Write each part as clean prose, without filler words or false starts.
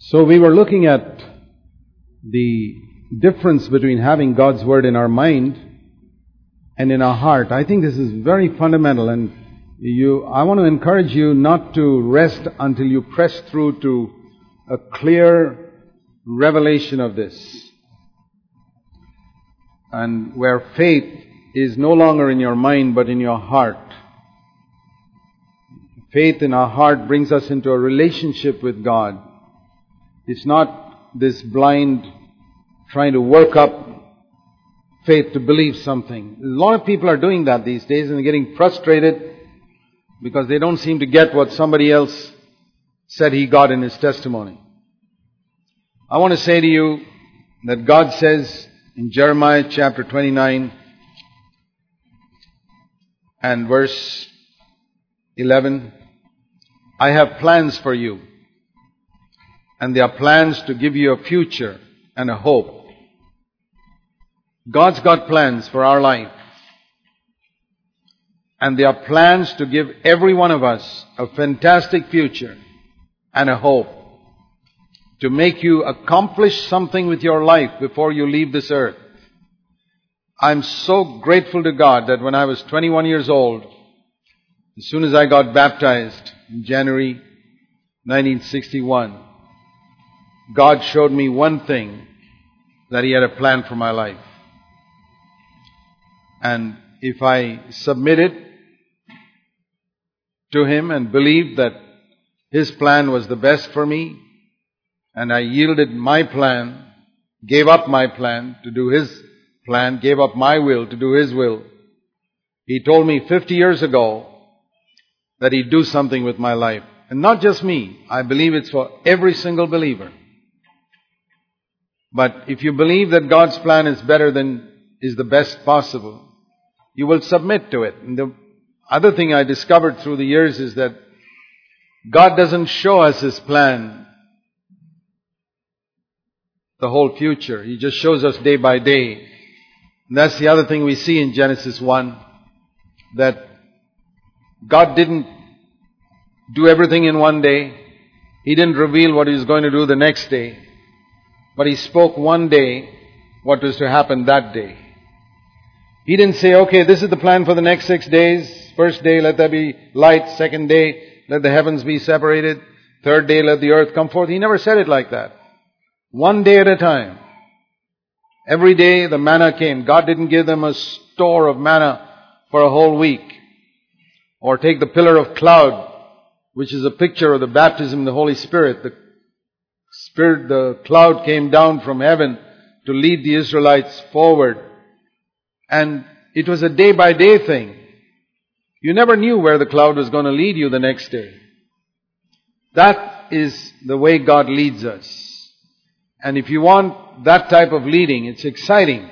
So we were looking at the difference between having God's Word in our mind and in our heart. I think this is very fundamental, and I want to encourage you not to rest until you press through to a clear revelation of this. And where faith is no longer in your mind but in your heart. Faith in our heart brings us into a relationship with God. It's not this blind trying to work up faith to believe something. A lot of people are doing that these days, and they're getting frustrated because they don't seem to get what somebody else said he got in his testimony. I want to say to you that God says in Jeremiah chapter 29 and verse 11, I have plans for you, and they are plans to give you a future and a hope. God's got plans for our life, and they are plans to give every one of us a fantastic future and a hope, to make you accomplish something with your life before you leave this earth. I'm so grateful to God that when I was 21 years old, as soon as I got baptized in January 1961, God showed me one thing, that He had a plan for my life. And if I submitted to Him and believed that His plan was the best for me, and I yielded my plan, gave up my plan to do His plan, gave up my will to do His will, He told me 50 years ago that He'd do something with my life. And not just me. I believe it's for every single believer. But if you believe that God's plan is better than is the best possible, you will submit to it. And the other thing I discovered through the years is that God doesn't show us His plan, the whole future. He just shows us day by day. And that's the other thing we see in Genesis 1, that God didn't do everything in one day. He didn't reveal what He was going to do the next day. But He spoke one day what was to happen that day. He didn't say, okay, this is the plan for the next 6 days. First day, let there be light. Second day, let the heavens be separated. Third day, let the earth come forth. He never said it like that. One day at a time. Every day the manna came. God didn't give them a store of manna for a whole week. Or take the pillar of cloud, which is a picture of the baptism of the Holy Spirit. The cloud came down from heaven to lead the Israelites forward. And it was a day by day thing. You never knew where the cloud was going to lead you the next day. That is the way God leads us. And if you want that type of leading, it's exciting.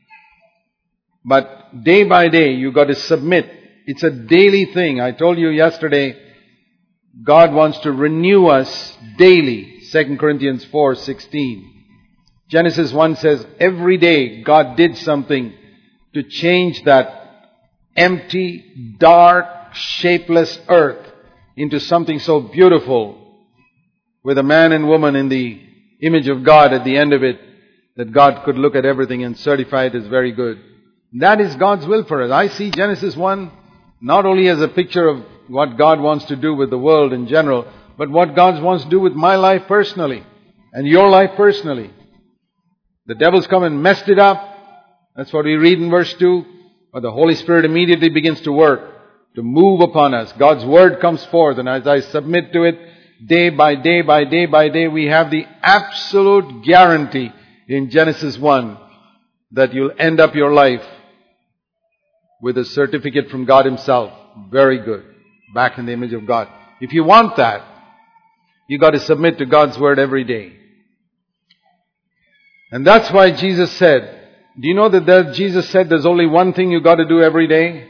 But day by day, you've got to submit. It's a daily thing. I told you yesterday, God wants to renew us daily. 2 Corinthians 4:16. Genesis 1 says, every day God did something to change that empty, dark, shapeless earth into something so beautiful, with a man and woman in the image of God at the end of it, that God could look at everything and certify it as very good. That is God's will for us. I see Genesis 1 not only as a picture of what God wants to do with the world in general, but what God wants to do with my life personally and your life personally. The devil's come and messed it up. That's what we read in verse 2. But the Holy Spirit immediately begins to work, to move upon us. God's Word comes forth, and as I submit to it, day by day by day by day, we have the absolute guarantee in Genesis 1 that you'll end up your life with a certificate from God Himself. Very good. Back in the image of God. If you want that, you got to submit to God's Word every day. And that's why Jesus said, do you know that Jesus said there's only one thing you got to do every day?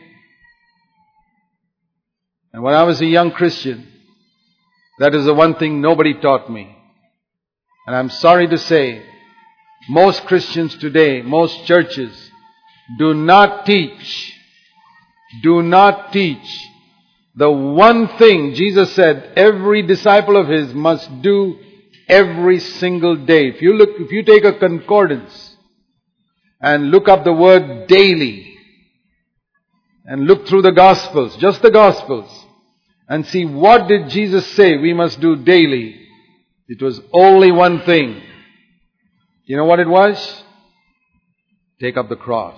And when I was a young Christian, that is the one thing nobody taught me. And I'm sorry to say, most Christians today, most churches, do not teach the one thing Jesus said every disciple of His must do every single day. If you take a concordance and look up the word daily and look through the Gospels, just the Gospels, and see what did Jesus say we must do daily, it was only one thing. You know what it was? Take up the cross.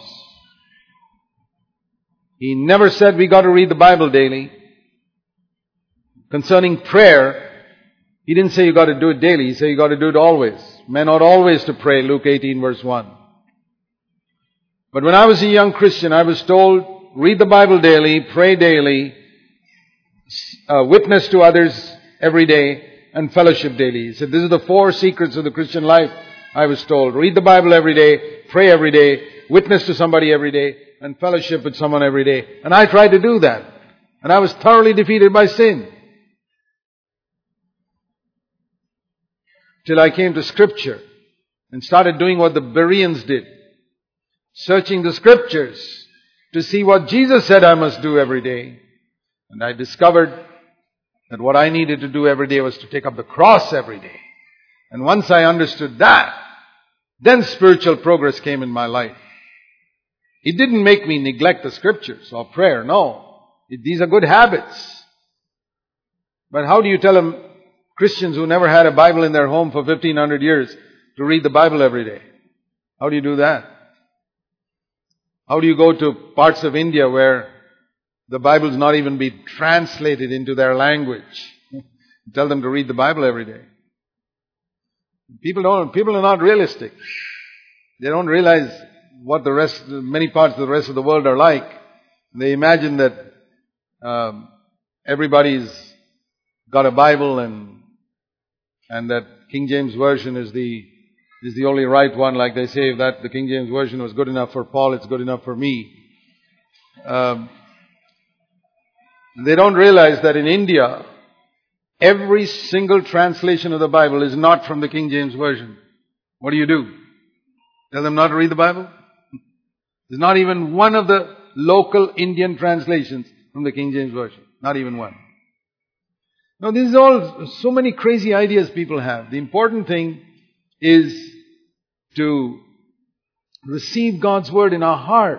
He never said we got to read the Bible daily. Concerning prayer, He didn't say you got to do it daily. He said you got to do it always. Men ought always to pray, Luke 18 verse 1. But when I was a young Christian, I was told, read the Bible daily, pray daily, witness to others every day, and fellowship daily. He said, this is the 4 secrets of the Christian life, I was told. Read the Bible every day, pray every day, witness to somebody every day, and fellowship with someone every day. And I tried to do that. And I was thoroughly defeated by sin. Till I came to Scripture and started doing what the Bereans did. Searching the Scriptures to see what Jesus said I must do every day. And I discovered that what I needed to do every day was to take up the cross every day. And once I understood that, then spiritual progress came in my life. It didn't make me neglect the Scriptures or prayer, no. These are good habits. But how do you tell them, Christians who never had a Bible in their home for 1500 years, to read the Bible every day? How do you do that? How do you go to parts of India where the Bible's not even been translated into their language? Tell them to read the Bible every day. People are not realistic. They don't realize what many parts of the rest of the world are like. They imagine that everybody's got a Bible and that King James Version is the only right one. Like they say, if that the King James Version was good enough for Paul, it's good enough for me. They don't realize that in India, every single translation of the Bible is not from the King James Version. What do? Tell them not to read the Bible? There's not even one of the local Indian translations from the King James Version. Not even one. Now, this is all so many crazy ideas people have. The important thing is to receive God's Word in our heart.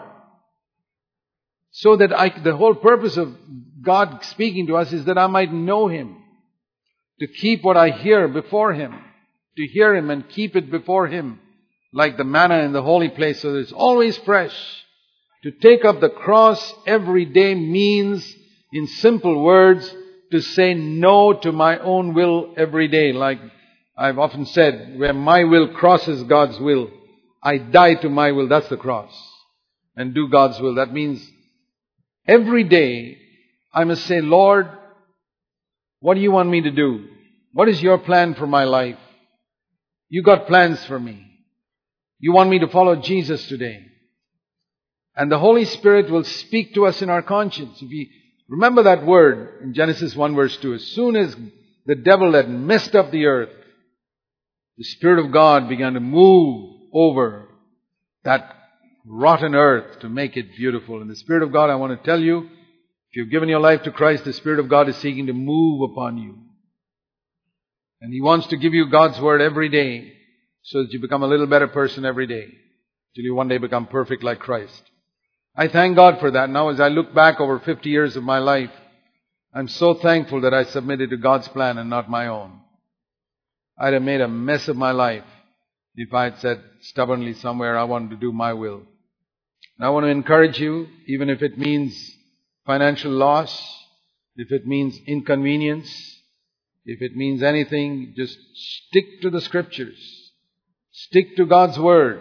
So that the whole purpose of God speaking to us is that I might know Him. To keep what I hear before Him. To hear Him and keep it before Him. Like the manna in the holy place, so that it's always fresh. To take up the cross every day means, in simple words, to say no to my own will every day. Like I've often said, where my will crosses God's will, I die to my will. That's the cross. And do God's will. That means every day I must say, Lord, what do you want me to do? What is your plan for my life? You got plans for me. You want me to follow Jesus today. And the Holy Spirit will speak to us in our conscience. If we remember that word in Genesis 1 verse 2. As soon as the devil had messed up the earth, the Spirit of God began to move over that rotten earth to make it beautiful. And the Spirit of God, I want to tell you, if you've given your life to Christ, the Spirit of God is seeking to move upon you. And He wants to give you God's Word every day, so that you become a little better person every day, till you one day become perfect like Christ. I thank God for that. Now as I look back over 50 years of my life, I'm so thankful that I submitted to God's plan and not my own. I'd have made a mess of my life if I had said stubbornly somewhere, I wanted to do my will. And I want to encourage you, even if it means financial loss, if it means inconvenience, if it means anything, just stick to the Scriptures. Stick to God's Word.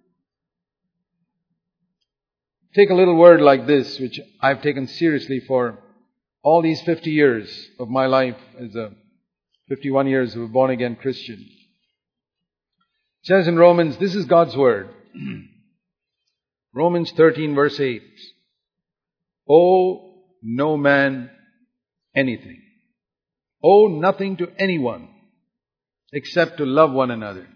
Take a little word like this, which I've taken seriously for all these 50 years of my life as a 51 years of a born-again Christian. It says in Romans, this is God's Word. Romans 13 verse 8. Owe no man anything. Owe nothing to anyone except to love one another.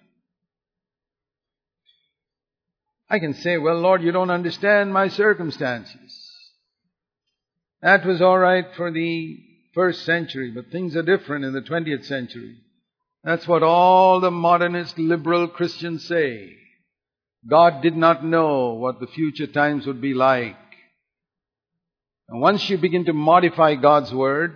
I can say, well, Lord, you don't understand my circumstances. That was all right for the first century, but things are different in the 20th century. That's what all the modernist liberal Christians say. God did not know what the future times would be like. And once you begin to modify God's Word,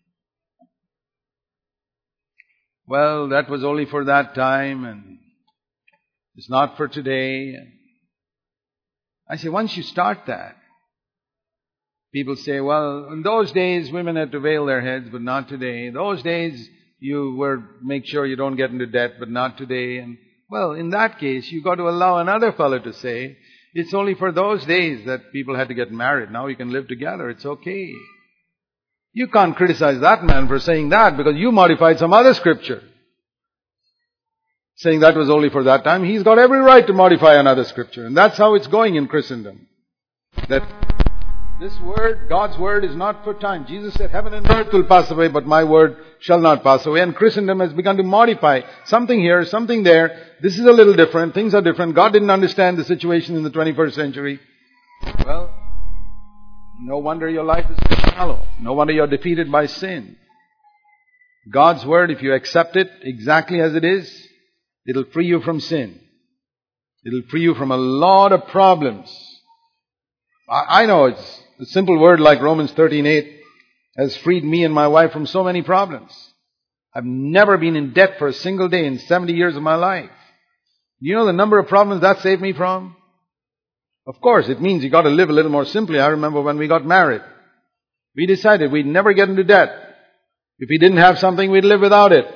well, that was only for that time and it's not for today. I say, once you start that, people say, well, in those days women had to veil their heads, but not today. In those days you were make sure you don't get into debt, but not today. And well, in that case, you've got to allow another fellow to say, it's only for those days that people had to get married. Now you can live together. It's okay. You can't criticize that man for saying that because you modified some other scripture, saying that was only for that time. He's got every right to modify another scripture. And that's how it's going in Christendom. That this word, God's word, is not for time. Jesus said, heaven and earth will pass away, but my word shall not pass away. And Christendom has begun to modify something here, something there. This is a little different. Things are different. God didn't understand the situation in the 21st century. Well, no wonder your life is so shallow. No wonder you're defeated by sin. God's word, if you accept it exactly as it is, it'll free you from sin. It'll free you from a lot of problems. I know it's a simple word like Romans 13:8 has freed me and my wife from so many problems. I've never been in debt for a single day in 70 years of my life. You know the number of problems that saved me from? Of course, it means you got to live a little more simply. I remember when we got married, we decided we'd never get into debt. If we didn't have something, we'd live without it.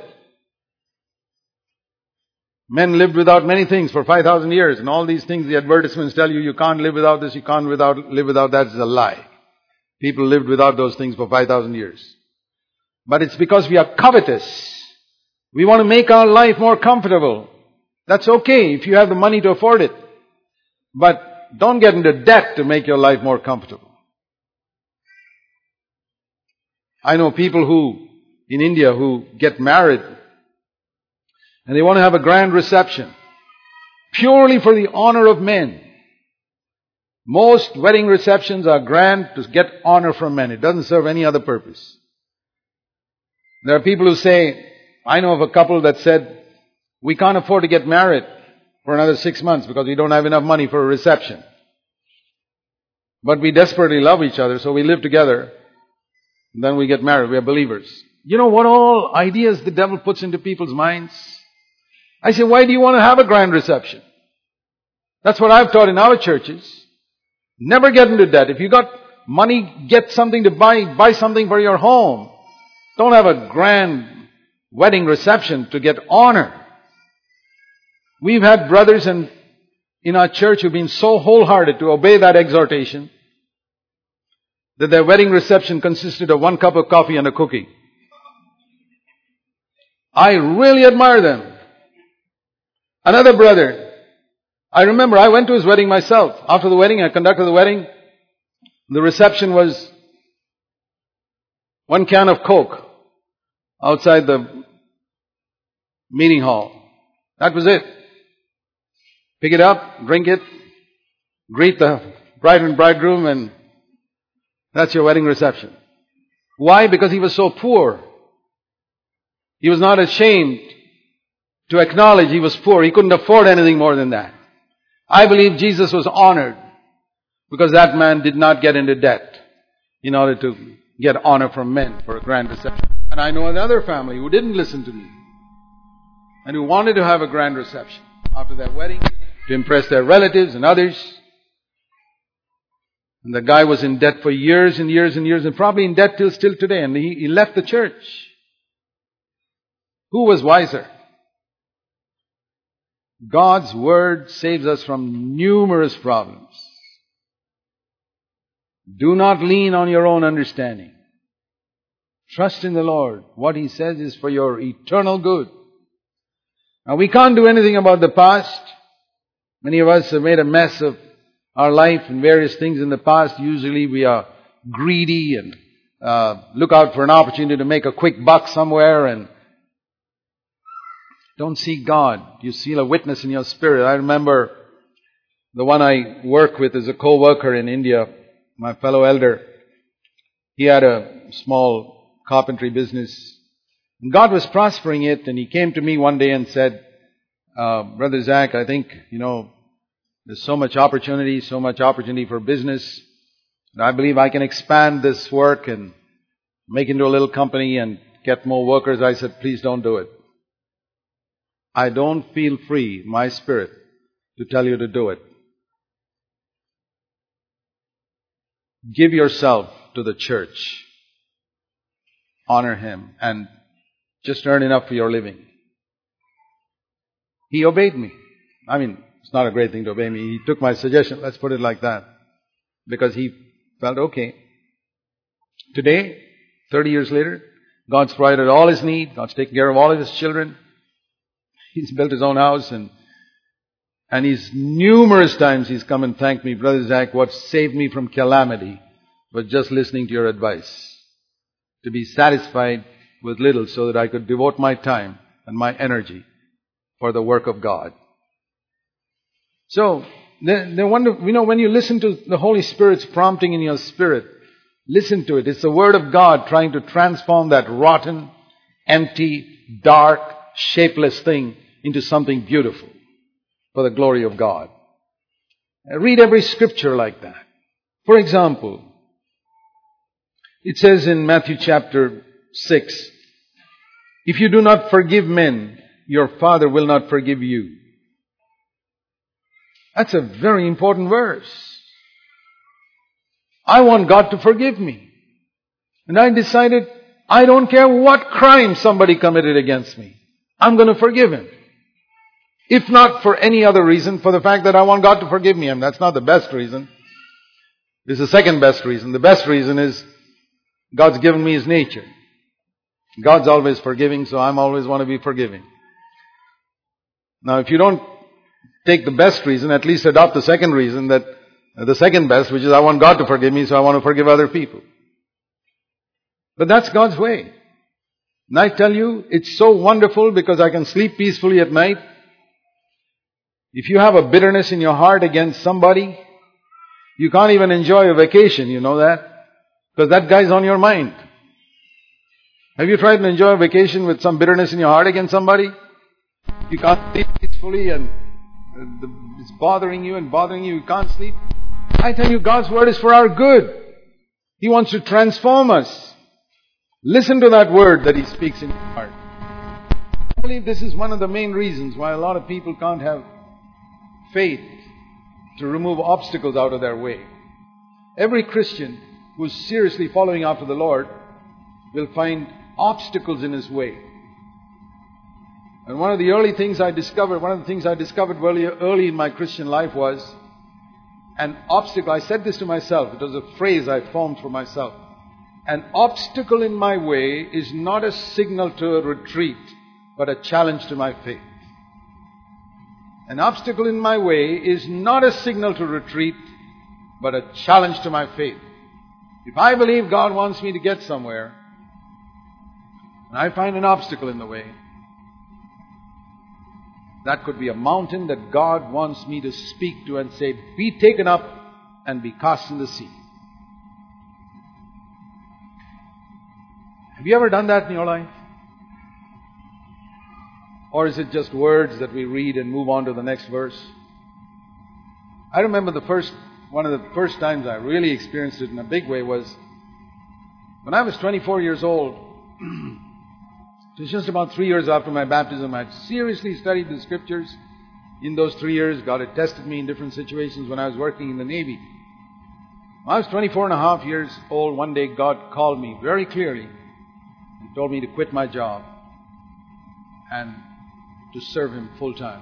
Men lived without many things for 5,000 years, and all these things the advertisements tell you, you can't live without this, you can't live without that, is a lie. People lived without those things for 5,000 years. But it's because we are covetous. We want to make our life more comfortable. That's okay if you have the money to afford it. But don't get into debt to make your life more comfortable. I know people in India who get married and they want to have a grand reception purely for the honor of men. Most wedding receptions are grand to get honor from men. It doesn't serve any other purpose. There are people who say, I know of a couple that said, we can't afford to get married for another 6 months because we don't have enough money for a reception. But we desperately love each other, so we live together. And then we get married. We are believers. You know what all ideas the devil puts into people's minds? I say, why do you want to have a grand reception? That's what I've taught in our churches. Never get into debt. If you got money, get something to buy something for your home. Don't have a grand wedding reception to get honor. We've had brothers in our church who've been so wholehearted to obey that exhortation that their wedding reception consisted of 1 cup of coffee and a cookie. I really admire them. Another brother, I remember I went to his wedding myself. After the wedding, I conducted the wedding. The reception was 1 can of Coke outside the meeting hall. That was it. Pick it up, drink it, greet the bride and bridegroom, and that's your wedding reception. Why? Because he was so poor. He was not ashamed to acknowledge he was poor. He couldn't afford anything more than that. I believe Jesus was honored because that man did not get into debt in order to get honor from men for a grand reception. And I know another family who didn't listen to me and who wanted to have a grand reception after their wedding to impress their relatives and others. And the guy was in debt for years and years and years, and probably in debt till still today, and he left the church. Who was wiser? God's Word saves us from numerous problems. Do not lean on your own understanding. Trust in the Lord. What He says is for your eternal good. Now we can't do anything about the past. Many of us have made a mess of our life and various things in the past. Usually we are greedy and look out for an opportunity to make a quick buck somewhere and don't see God. You feel a witness in your spirit. I remember the one I work with is a co-worker in India, my fellow elder. He had a small carpentry business And God was prospering it, and He came to me one day and said, Brother Zach, I think, there's so much opportunity for business. And I believe I can expand this work and make into a little company and get more workers. I said, please don't do it. I don't feel free in my spirit to tell you to do it. Give yourself to the church. Honor Him and just earn enough for your living. He obeyed me. I mean, it's not a great thing to obey me. He took my suggestion, let's put it like that. Because he felt okay. Today, 30 years later, God's provided all his need. God's taken care of all of his children. He's built his own house and he's numerous times he's come and thanked me, Brother Zach, what saved me from calamity was just listening to your advice. To be satisfied with little so that I could devote my time and my energy for the work of God. So, when you listen to the Holy Spirit's prompting in your spirit, listen to it. It's the Word of God trying to transform that rotten, empty, dark, shapeless thing into something beautiful for the glory of God. Read every scripture like that. For example, it says in Matthew chapter 6, if you do not forgive men, your Father will not forgive you. That's a very important verse. I want God to forgive me. And I decided, I don't care what crime somebody committed against me. I'm going to forgive him. If not for any other reason, for the fact that I want God to forgive me. And that's not the best reason. This is the second best reason. The best reason is God's given me His nature. God's always forgiving, so I'm always want to be forgiving. Now, if you don't take the best reason, at least adopt the second reason, that the second best, which is I want God to forgive me, so I want to forgive other people. But that's God's way. And I tell you, it's so wonderful because I can sleep peacefully at night. If you have a bitterness in your heart against somebody, you can't even enjoy a vacation, you know that? Because that guy's on your mind. Have you tried to enjoy a vacation with some bitterness in your heart against somebody? You can't sleep peacefully and it's bothering you, you can't sleep. I tell you, God's Word is for our good. He wants to transform us. Listen to that Word that He speaks in your heart. I believe this is one of the main reasons why a lot of people can't have faith to remove obstacles out of their way. Every Christian who's seriously following after the Lord will find obstacles in his way. And one of the things I discovered early in my Christian life was an obstacle. I said this to myself. It was a phrase I formed for myself. An obstacle in my way is not a signal to a retreat, but a challenge to my faith. An obstacle in my way is not a signal to retreat, but a challenge to my faith. If I believe God wants me to get somewhere, and I find an obstacle in the way, that could be a mountain that God wants me to speak to and say, be taken up and be cast in the sea. Have you ever done that in your life? Or is it just words that we read and move on to the next verse? I remember one of the first times I really experienced it in a big way was when I was 24 years old. It was just about 3 years after my baptism. I had seriously studied the Scriptures. In those 3 years, God had tested me in different situations when I was working in the Navy. When I was 24 and a half years old, one day God called me very clearly and told me to quit my job and to serve Him full time.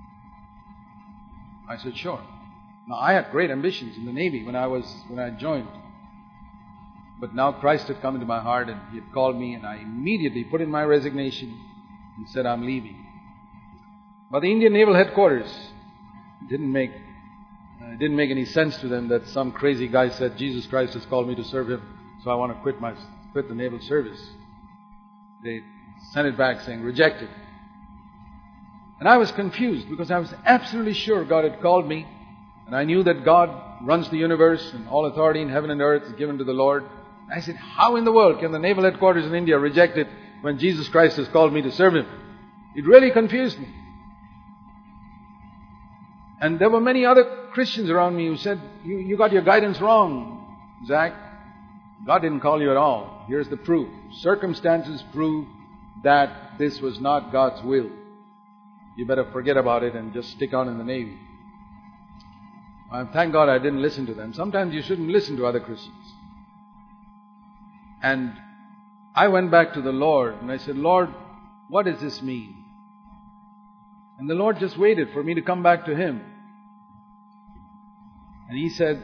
I said, sure. Now, I had great ambitions in the Navy when I joined. But now Christ had come into my heart and He had called me, and I immediately put in my resignation and said, I'm leaving. But the Indian Naval Headquarters didn't make any sense to them that some crazy guy said, Jesus Christ has called me to serve Him, so I want to quit the naval service. They sent it back saying, rejected. And I was confused because I was absolutely sure God had called me, and I knew that God runs the universe and all authority in heaven and earth is given to the Lord. I said, how in the world can the naval headquarters in India reject it when Jesus Christ has called me to serve Him? It really confused me. And there were many other Christians around me who said, you got your guidance wrong, Zach. God didn't call you at all. Here's the proof. Circumstances prove that this was not God's will. You better forget about it and just stick on in the Navy. Thank God I didn't listen to them. Sometimes you shouldn't listen to other Christians. And I went back to the Lord and I said, Lord, what does this mean? And the Lord just waited for me to come back to Him. And He said,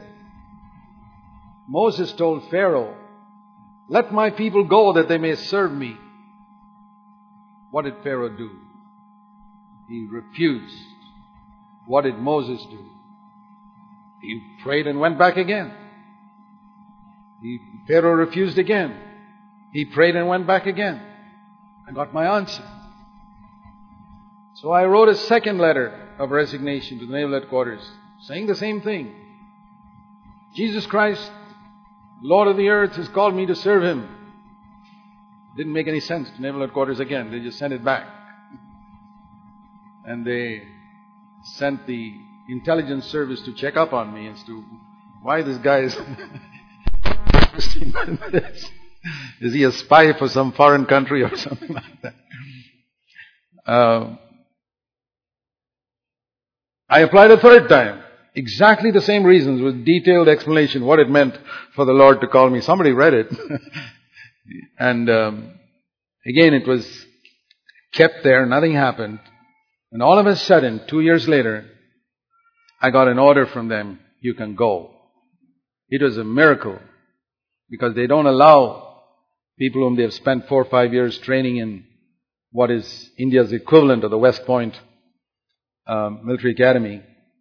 Moses told Pharaoh, let my people go that they may serve me. What did Pharaoh do? He refused. What did Moses do? He prayed and went back again. Pharaoh refused again. He prayed and went back again. I got my answer. So I wrote a second letter of resignation to the Naval Headquarters, saying the same thing. Jesus Christ, Lord of the earth, has called me to serve Him. Didn't make any sense to Naval Headquarters again. They just sent it back. And they sent the intelligence service to check up on me as to why this guy is Is he a spy for some foreign country or something like that? I applied a third time. Exactly the same reasons with detailed explanation what it meant for the Lord to call me. Somebody read it. And again it was kept there. Nothing happened. And all of a sudden, 2 years later, I got an order from them. You can go. It was a miracle. Because they don't allow people whom they have spent 4 or 5 years training in what is India's equivalent of the West Point Military Academy.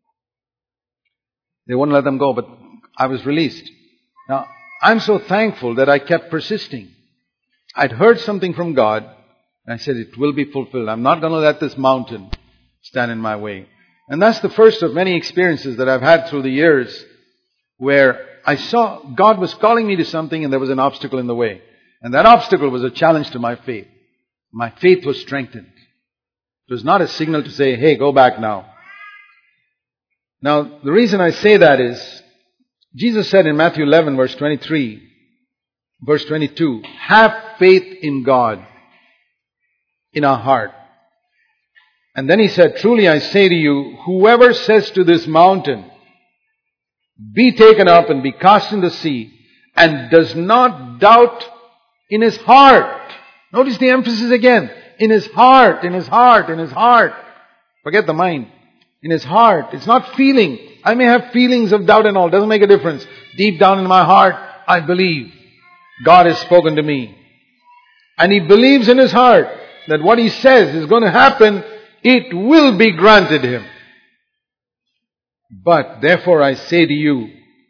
They wouldn't let them go, but I was released. Now, I'm so thankful that I kept persisting. I'd heard something from God, and I said, it will be fulfilled. I'm not going to let this mountain stand in my way. And that's the first of many experiences that I've had through the years where I saw God was calling me to something and there was an obstacle in the way. And that obstacle was a challenge to my faith. My faith was strengthened. It was not a signal to say, hey, go back now. Now, the reason I say that is, Jesus said in Matthew 11, verse 23, verse 22, have faith in God, in our heart. And then He said, truly I say to you, whoever says to this mountain, be taken up and be cast in the sea, and does not doubt in his heart. Notice the emphasis again. In his heart, in his heart, in his heart. Forget the mind. In his heart. It's not feeling. I may have feelings of doubt and all. Doesn't make a difference. Deep down in my heart, I believe. God has spoken to me. And he believes in his heart that what he says is going to happen. It will be granted him. But therefore I say to you,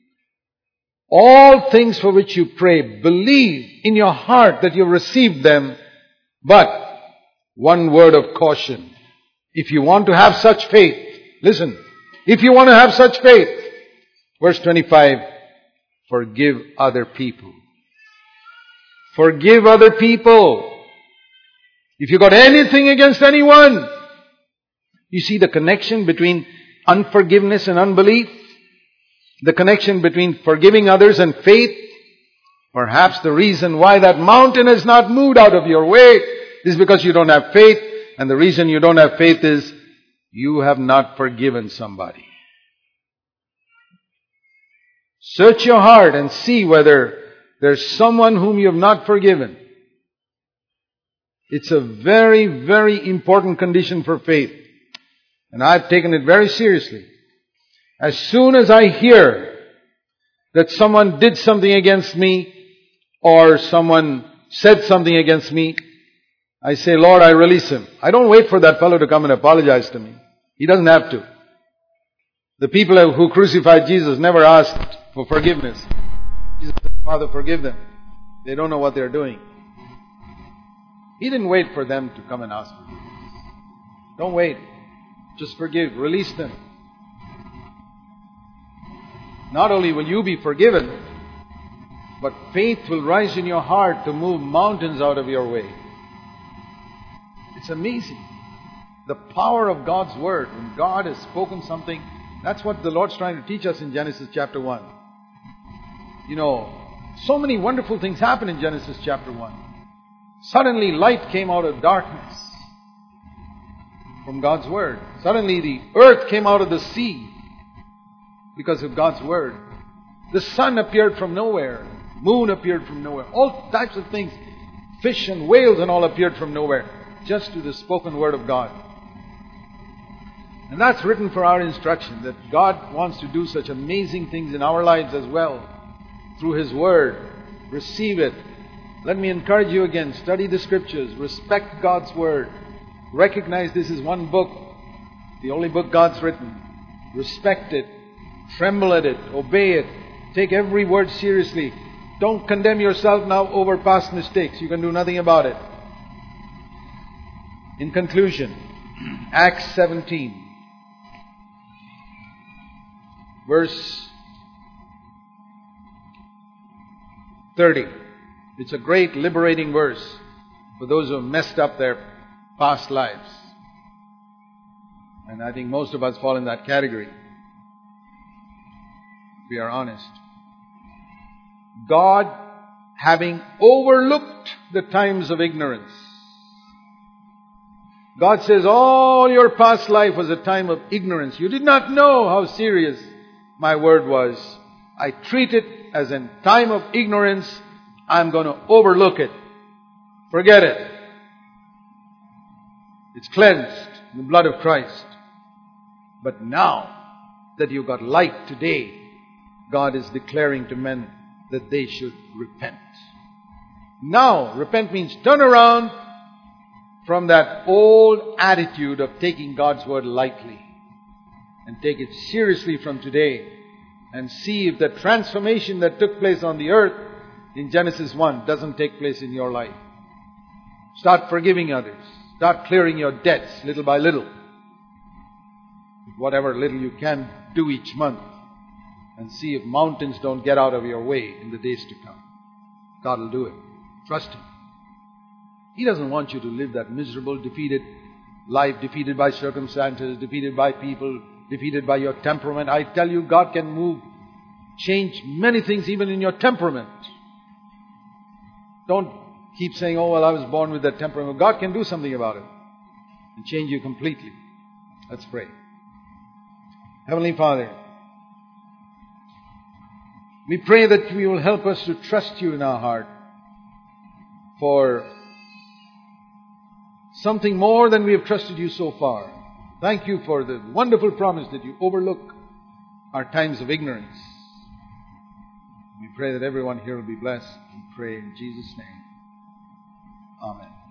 all things for which you pray, believe in your heart that you've received them. But one word of caution. If you want to have such faith, listen, if you want to have such faith, verse 25, forgive other people. Forgive other people. If you got anything against anyone, you see the connection between unforgiveness and unbelief, the connection between forgiving others and faith. Perhaps the reason why that mountain has not moved out of your way is because you don't have faith. And the reason you don't have faith is you have not forgiven somebody. Search your heart and see whether there's someone whom you have not forgiven. It's a very, very important condition for faith. And I've taken it very seriously. As soon as I hear that someone did something against me or someone said something against me, I say, Lord, I release him. I don't wait for that fellow to come and apologize to me. He doesn't have to. The people who crucified Jesus never asked for forgiveness. Jesus said, Father, forgive them. They don't know what they're doing. He didn't wait for them to come and ask for forgiveness. Don't wait. Just forgive. Release them. Not only will you be forgiven, but faith will rise in your heart to move mountains out of your way. It's amazing. The power of God's Word. When God has spoken something, that's what the Lord's trying to teach us in Genesis chapter 1. You know, so many wonderful things happen in Genesis chapter 1. Suddenly light came out of darkness from God's Word. Suddenly the earth came out of the sea because of God's Word. The sun appeared from nowhere. Moon appeared from nowhere. All types of things. Fish and whales and all appeared from nowhere. Just to the spoken Word of God. And that's written for our instruction, that God wants to do such amazing things in our lives as well. Through His Word. Receive it. Let me encourage you again. Study the Scriptures. Respect God's Word. Recognize this is one book. The only book God's written. Respect it. Tremble at it. Obey it. Take every word seriously. Don't condemn yourself now over past mistakes. You can do nothing about it. In conclusion, Acts 17. Verse 30. It's a great liberating verse for those who have messed up their past lives. And I think most of us fall in that category. If we are honest. God, having overlooked the times of ignorance. God says, all your past life was a time of ignorance. You did not know how serious my word was. I treat it as a time of ignorance. I'm going to overlook it. Forget it. It's cleansed in the blood of Christ. But now that you've got light today, God is declaring to men that they should repent. Now, repent means turn around from that old attitude of taking God's word lightly. And take it seriously from today. And see if the transformation that took place on the earth in Genesis 1 doesn't take place in your life. Start forgiving others. Start clearing your debts little by little. Whatever little you can do each month. And see if mountains don't get out of your way in the days to come. God will do it. Trust Him. He doesn't want you to live that miserable, defeated life, defeated by circumstances, defeated by people, defeated by your temperament. I tell you, God can change many things even in your temperament. Don't keep saying, oh, well, I was born with that temperament. God can do something about it and change you completely. Let's pray. Heavenly Father, we pray that you will help us to trust you in our heart for something more than we have trusted you so far. Thank you for the wonderful promise that you overlook our times of ignorance. We pray that everyone here will be blessed. We pray in Jesus' name. Amen.